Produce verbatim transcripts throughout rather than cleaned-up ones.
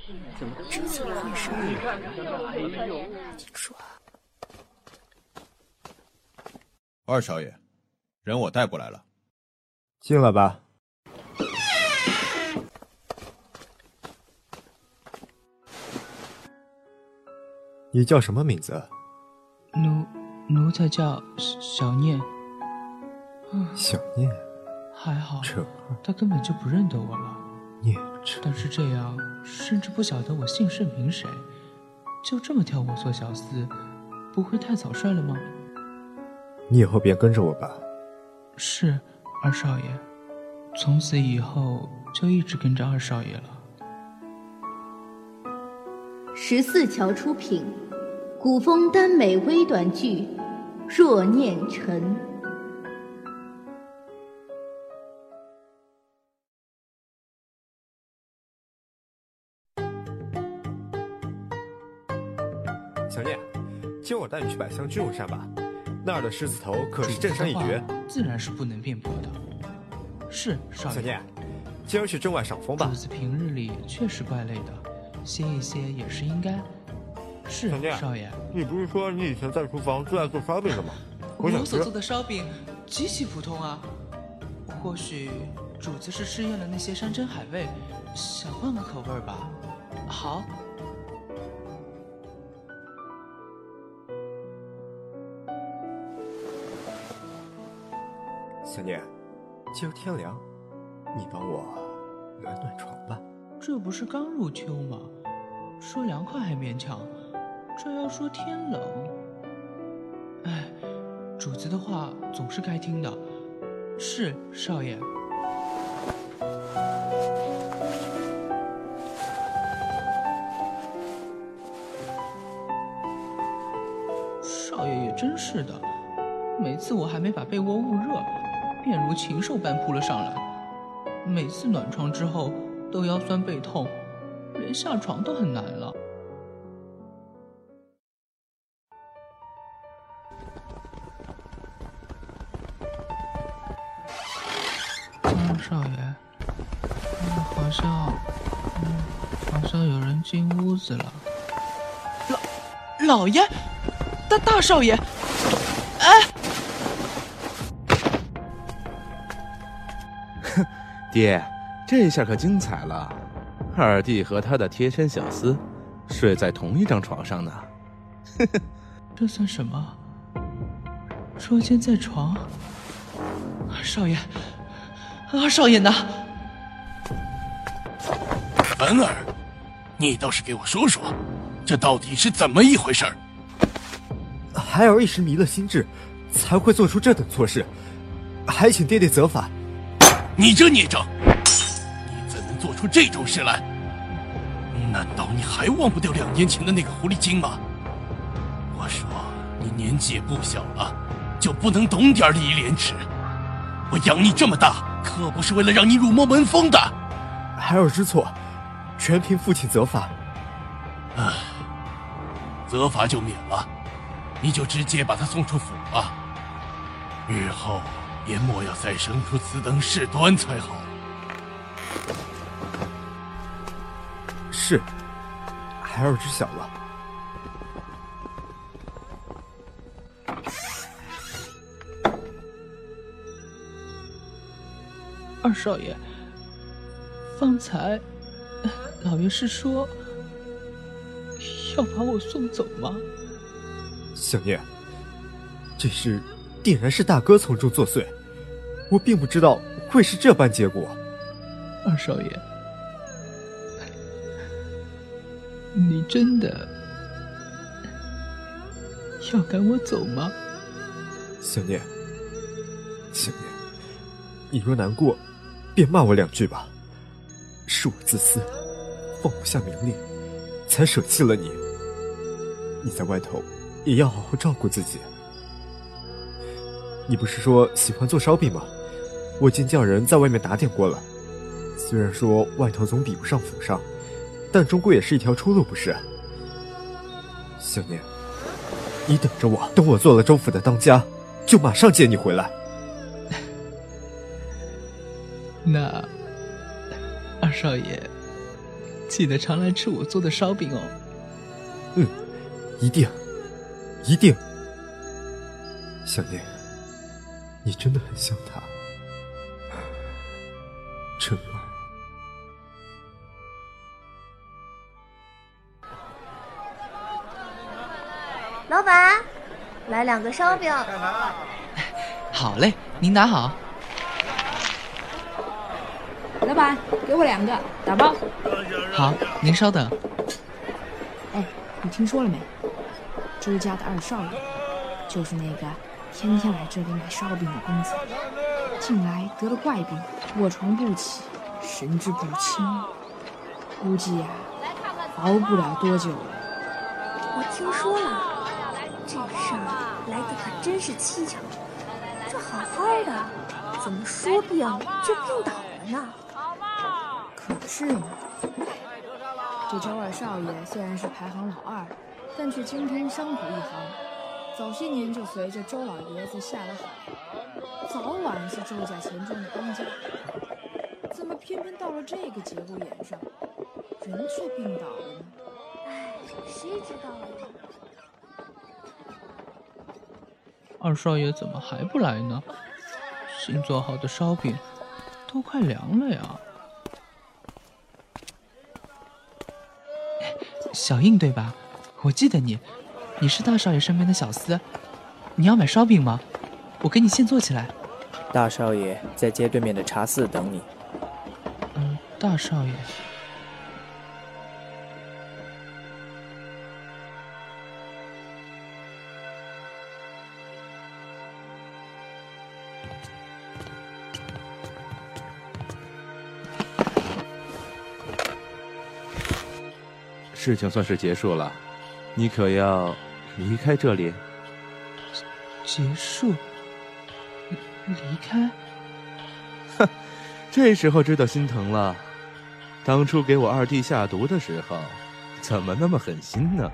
这怎么回事？你说。 二少爷，人我带过来了。 进来吧。你叫什么名字？ 奴奴才叫小念。 小念。 还好， 这他根本就不认得我了。 念这， 但是这样，甚至不晓得我姓甚名谁，就这么挑我做小厮，不会太草率了吗？ 你以后便跟着我吧。 是，二少爷。从此以后就一直跟着二少爷了。 十四桥出品，古风耽美微短剧《若念尘》。 小念，今儿我带你去百香君武山吧，那儿的狮子头可是镇山一绝， 自然是不能辩驳的。是，少爷。 小念，今儿去镇外赏枫吧。 主子平日里确实怪累的，歇一歇也是应该。是，少爷。 你不是说你以前在厨房最爱做烧饼的吗？ 我所做的烧饼极其普通啊，或许主子是吃厌了那些山珍海味，想换个口味吧。好。 小念，今儿天凉，你帮我暖暖床吧。 这不是刚入秋吗？说凉快还勉强，这要说天冷……哎，主子的话总是该听的。是，少爷。少爷也真是的，每次我还没把被窝捂热，便如禽兽般扑了上来。每次暖床之后都腰酸背痛，连下床都很难了。二少爷，嗯、好像，嗯，好像有人进屋子了。老老爷，大大少爷，哎！ 爹，这下可精彩了，二弟和他的贴身小厮睡在同一张床上呢。 这算什么？捉奸在床？二少爷，二少爷呢？ 文儿，你倒是给我说说，这到底是怎么一回事？ 孩儿一时迷了心智，才会做出这等错事，还请爹爹责罚。 你这孽障，你怎能做出这种事来？难道你还忘不掉两年前的那个狐狸精吗？我说你年纪也不小了，就不能懂点礼义廉耻？我养你这么大，可不是为了让你辱没门风的。 孩儿知错，全凭父亲责罚。 唉，责罚就免了，你就直接把他送出府吧。日后也莫要再生出此等事端才好。 是，孩儿知晓了。 二少爷，方才老爷是说要把我送走吗？ 小念，这事定然是大哥从中作祟，我并不知道会是这般结果。 二少爷，你真的要赶我走吗？ 小念，小念，你若难过，便骂我两句吧。是我自私，放不下名利，才舍弃了你。你在外头也要好好照顾自己。你不是说喜欢做烧饼吗？我已经叫人在外面打点过了。虽然说外头总比不上府上，但终归也是一条出路，不是？小念，你等着我，等我做了州府的当家，就马上接你回来。 那二少爷记得常来吃我做的烧饼哦。 嗯，一定，一定。小念，你真的很像他，晨儿。 老板，来两个烧饼。 好嘞，您拿好。 老板，给我两个，打包。 好，您稍等。 哎，你听说了没？周家的二少爷，就是那个天天来这里买烧饼的公子，近来得了怪病，卧床不起，神志不清，估计呀、啊，熬不了多久了。 我听说了。这事儿来得可真是蹊跷，这好好的，怎么说病就病倒了呢？ 可是嘛，这周二少爷虽然是排行老二，但却精通商贾一行，早些年就随着周老爷子下了海，早晚是周家钱庄的当家。怎么偏偏到了这个节骨眼上，人却病倒了呢？ 唉，谁知道呢？ 二少爷怎么还不来呢？新做好的烧饼都快凉了呀。小印对吧？我记得你，你是大少爷身边的小厮。你要买烧饼吗？我给你现做起来。 大少爷在街对面的茶肆等你。 嗯，大少爷。 事情算是结束了，你可要离开这里？ 结束？离开？ 哼，这时候知道心疼了。当初给我二弟下毒的时候，怎么那么狠心呢？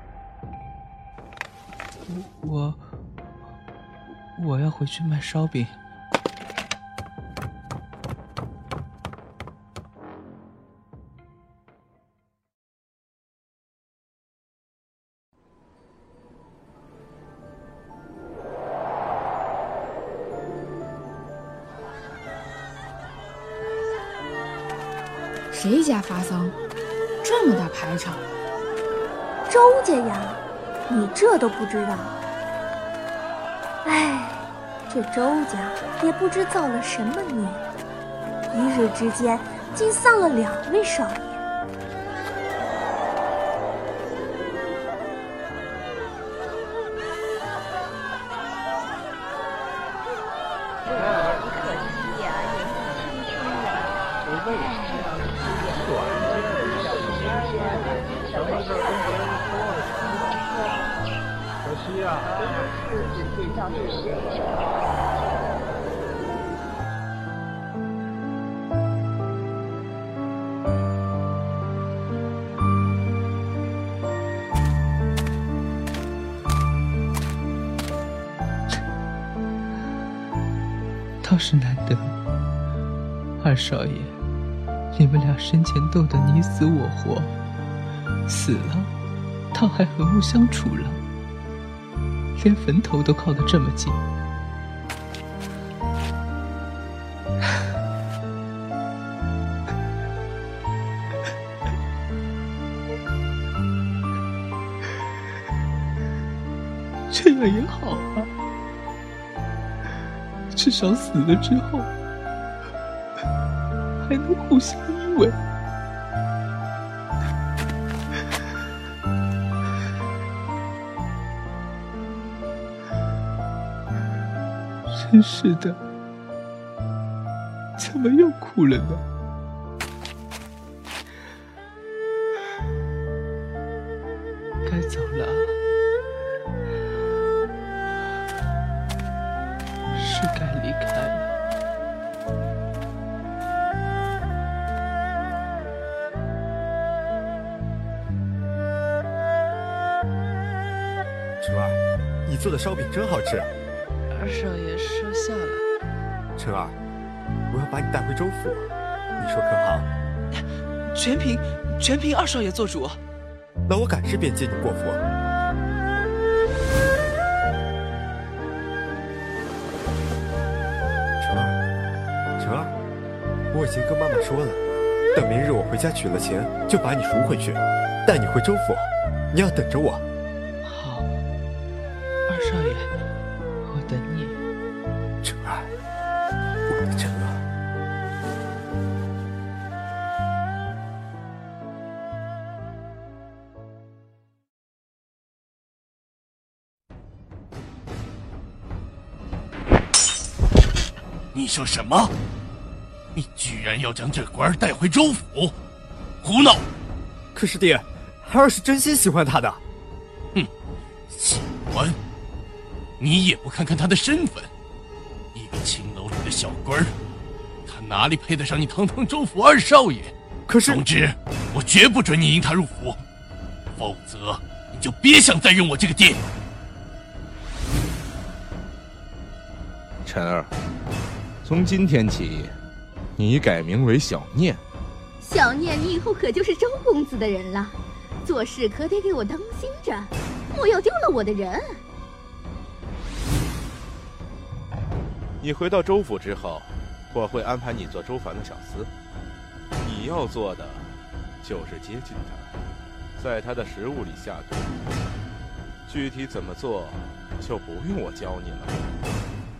我我要回去卖烧饼。 谁家发丧？这么大排场？ 周家呀，你这都不知道？哎，这周家也不知造了什么孽，一日之间竟丧了两位少爷。 倒是难得，二少爷，你们俩生前斗得你死我活，死了，倒还和睦相处了，连坟头都靠得这么近。这样也好啊。至少死了之后还能互相依偎。真是的，怎么又哭了呢？该走了，是该离开了。 晨儿，你做的烧饼真好吃。 二少爷收下了。 晨儿，我要把你带回州府，你说可好？ 全凭全凭二少爷做主。 那我赶尸便接你过府。成儿，成儿，我已经跟妈妈说了，等明日我回家取了钱，就把你赎回去，带你回州府。你要等着我。 好，二少爷，我等你。 成儿，我的成儿。 你说什么？你居然要将这官儿带回州府？胡闹！ 可是爹，孩儿是真心喜欢他的。 哼，喜欢？你也不看看他的身份，一个青楼里的小官儿，他哪里配得上你堂堂州府二少爷？ 可是， 总之，我绝不准你迎他入府，否则你就别想再用我这个爹。 晨儿，从今天起，你改名为小念。 小念，你以后可就是周公子的人了，做事可得给我当心着，莫要丢了我的人。 你回到州府之后，我会安排你做周凡的小厮。你要做的就是接近他，在他的食物里下毒。具体怎么做，就不用我教你了。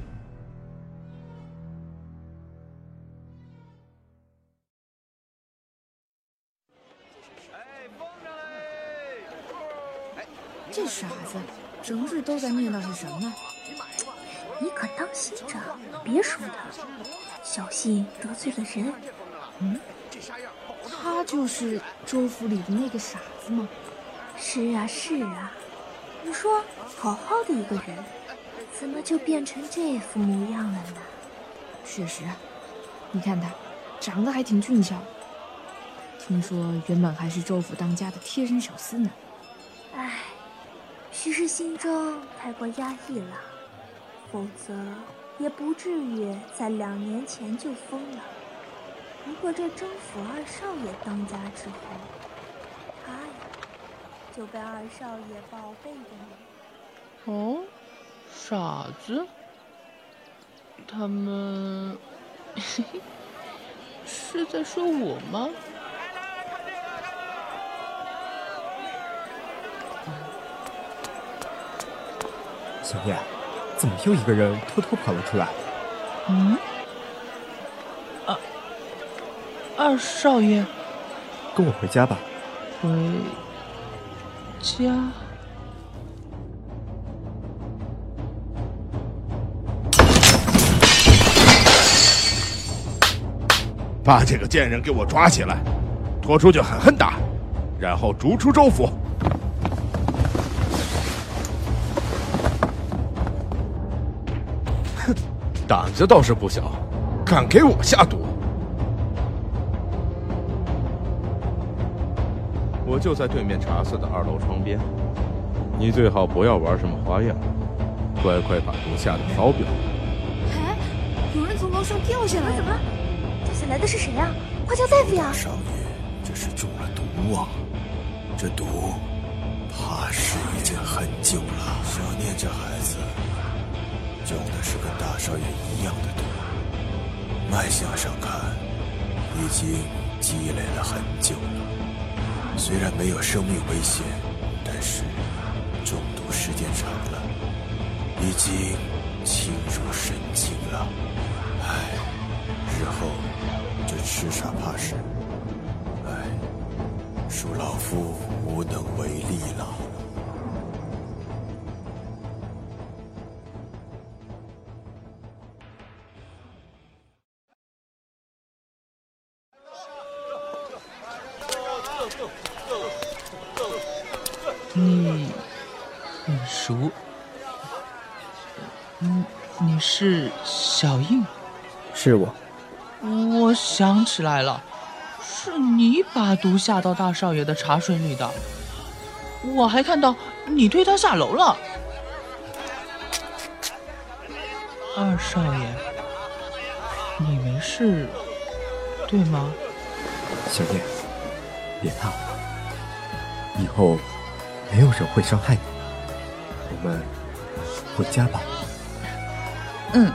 这傻子，整日都在念叨些什么？ 你可当心着，别说他，小心得罪了人。 嗯，他就是州府里的那个傻子吗？ 是啊，是啊。你说，好好的一个人，怎么就变成这副模样了呢？ 确实，你看他，长得还挺俊俏。听说原本还是州府当家的贴身小厮呢。 唉。许是心中太过压抑了，否则也不至于在两年前就疯了。不过这州府二少爷当家之后，他呀就被二少爷宝贝着呢。 哦，傻子，他们是在说我吗？ 小念，怎么又一个人偷偷跑了出来？ 嗯，二、啊、二少爷， 跟我回家吧。 回家？ 把这个贱人给我抓起来，拖出去狠狠打，然后逐出州府。胆子倒是不小，敢给我下毒！我就在对面茶肆的二楼窗边，你最好不要玩什么花样，乖乖把毒下到烧表。 哎，有人从楼上掉下来了！ 怎么？掉下来的是谁呀？快叫大夫呀！ 少爷，这是中了毒啊！这毒，怕是已经很久了。小念这孩子。中的是跟大少爷一样的毒，脉象上看，已经积累了很久了。虽然没有生命危险，但是中毒时间长了，已经侵入神经了。唉，日后这吃啥怕是……唉，恕老夫无能为力了。 你很熟，嗯，你是小印？ 是我。 我想起来了，是你把毒下到大少爷的茶水里的。我还看到你推他下楼了。二少爷，你没事，对吗？ 小念， 别怕，以后没有人会伤害你。我们回家吧。 嗯。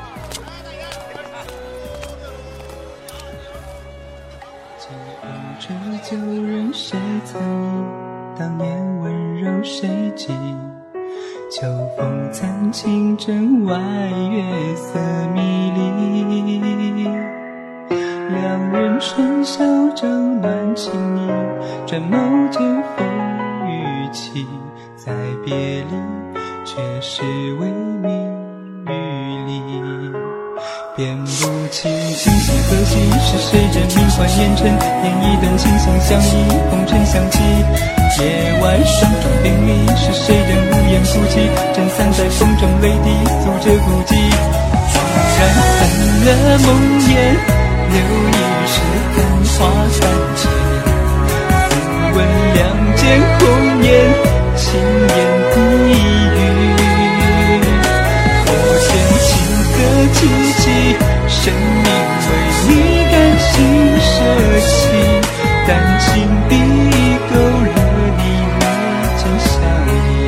这旧人谁曾忆，当年温柔谁记？秋风残情枕外，月色迷离。两人春宵朝暖情意，转眸间风雨起。再别离，却是为名与离。辨不清今夕何夕，是谁人名唤烟尘？念一段情心相依，红尘相契。夜晚霜中冰离，是谁人无言哭泣？枕散在风中泪滴，诉着孤寂。突然散了梦魇，留一世繁华三千。似闻两间红颜，轻言低语。我见情歌凄凄，生命为你甘心舍弃。但情比勾勒你眉间相依。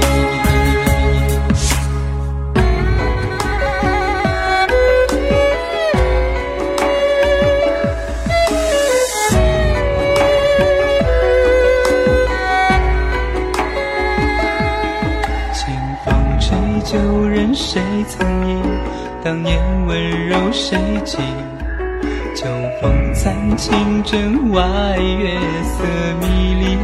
清风吹旧人谁曾忆，当年温柔谁记？秋风残情枕外，月色迷离。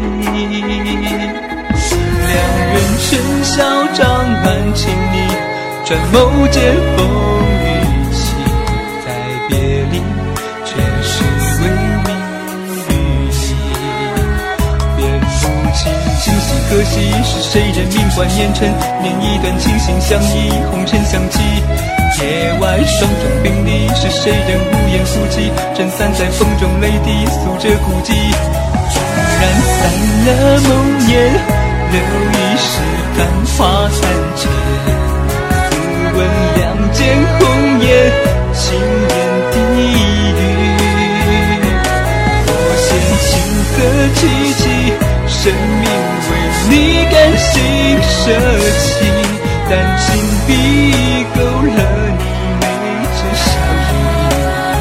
两人春宵朝暖情意，转眸间风雨起。再别离，却是为名与离。辨不清今夕何夕，是谁人名唤烟尘？念一段情心相依，红尘相契。夜晚霜中冰离，是谁人无言哭泣？枕散在风中泪滴，诉着孤寂。突然散了梦魇，留一世繁华三千。似闻两间红颜，轻言低语。我嫌情歌凄凄，生命为你甘心舍弃。但情比勾勒你眉间笑意。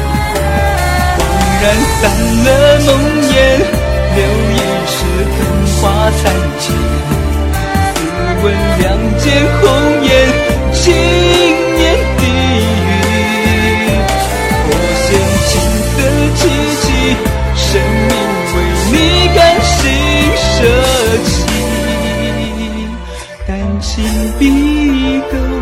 恍然散了梦魇，留一世繁华残缺。似闻两间红颜，轻言低语。我嫌情色凄凄，生命为你甘心舍弃。但情比勾